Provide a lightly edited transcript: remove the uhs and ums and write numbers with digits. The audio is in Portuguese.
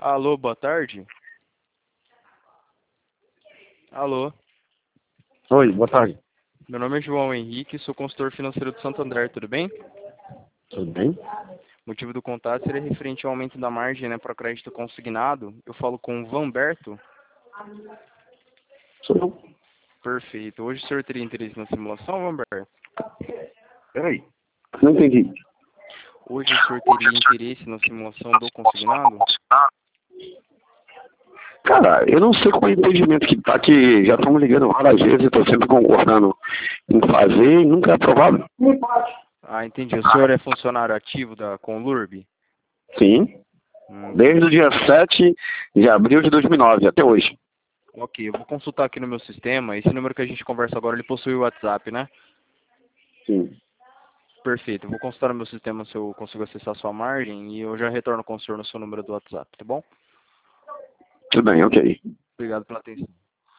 Alô, boa tarde. Alô, Oi, boa tarde. meu nome é João Henrique, sou consultor financeiro do Santander, tudo bem? Tudo bem? O motivo do contato seria referente ao aumento da margem, né, para crédito consignado. Eu falo com o Vanberto. Sou eu. Perfeito. Hoje o senhor teria interesse na simulação, Vanberto? Peraí. Não entendi. Hoje o senhor teria interesse na simulação do consignado? Cara, eu não sei qual é o impedimento que tá, que já estão me ligando várias vezes, eu tô sempre concordando em fazer e nunca é aprovado. Ah, entendi. O senhor é funcionário ativo da Conlurb? Sim, desde o Entendi. dia 7 de abril de 2009 até hoje. Ok, eu vou consultar aqui no meu sistema. Esse número que a gente conversa agora, ele possui o WhatsApp, né? Sim. Perfeito. Eu vou consultar no meu sistema se eu consigo acessar a sua margem e eu já retorno com o senhor no seu número do WhatsApp, tá bom? Tudo bem, ok. Obrigado pela atenção.